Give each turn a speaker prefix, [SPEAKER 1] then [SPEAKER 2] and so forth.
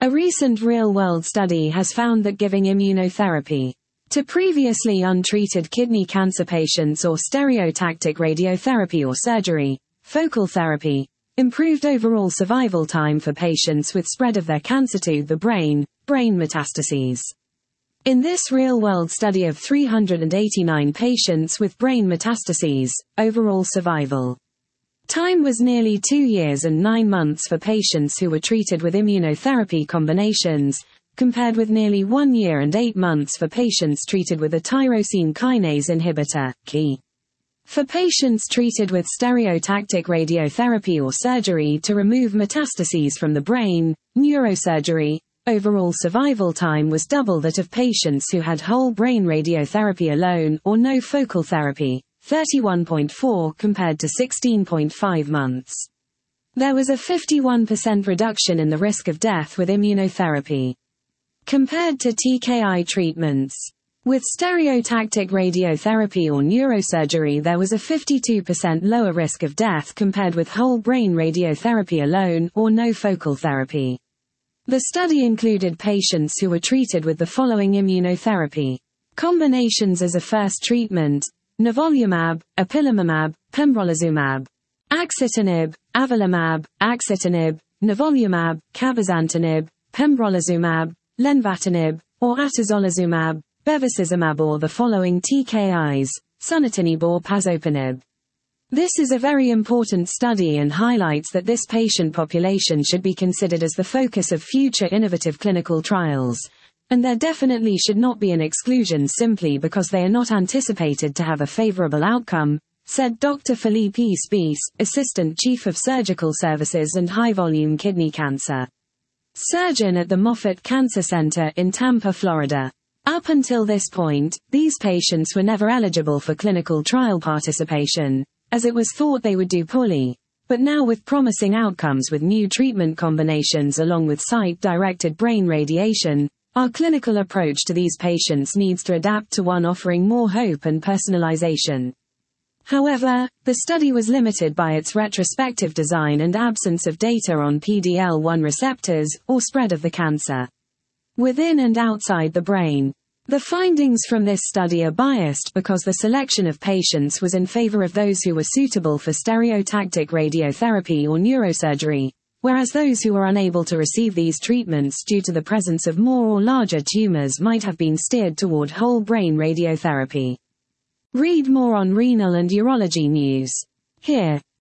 [SPEAKER 1] A recent real-world study has found that giving immunotherapy to previously untreated kidney cancer patients or stereotactic radiotherapy or surgery, focal therapy, improved overall survival time for patients with spread of their cancer to the brain metastases. In this real-world study of 389 patients with brain metastases, overall survival time was nearly 2 years and 9 months for patients who were treated with immunotherapy combinations, compared with nearly 1 year and 8 months for patients treated with a tyrosine kinase inhibitor, KI. For patients treated with stereotactic radiotherapy or surgery to remove metastases from the brain, neurosurgery, overall survival time was double that of patients who had whole brain radiotherapy alone or no focal therapy, 31.4 compared to 16.5 months. There was a 51% reduction in the risk of death with immunotherapy compared to TKI treatments. With stereotactic radiotherapy or neurosurgery, there was a 52% lower risk of death compared with whole brain radiotherapy alone or no focal therapy. The study included patients who were treated with the following immunotherapy combinations as a first treatment: nivolumab, ipilimumab, pembrolizumab, axitinib, avelumab, axitinib, nivolumab, cabozantinib, pembrolizumab, lenvatinib, or atezolizumab, bevacizumab, or the following TKIs, sunitinib or pazopanib. This is a very important study and highlights that this patient population should be considered as the focus of future innovative clinical trials, and there definitely should not be an exclusion simply because they are not anticipated to have a favorable outcome, said Dr. Felipe Spies, Assistant Chief of Surgical Services and High-Volume Kidney Cancer Surgeon at the Moffitt Cancer Center in Tampa, Florida. Up until this point, these patients were never eligible for clinical trial participation, as it was thought they would do poorly, but now with promising outcomes with new treatment combinations along with site-directed brain radiation, our clinical approach to these patients needs to adapt to one offering more hope and personalization. However, the study was limited by its retrospective design and absence of data on PD-L1 receptors, or spread of the cancer within and outside the brain. The findings from this study are biased because the selection of patients was in favor of those who were suitable for stereotactic radiotherapy or neurosurgery, whereas those who were unable to receive these treatments due to the presence of more or larger tumors might have been steered toward whole brain radiotherapy. Read more on renal and urology news here.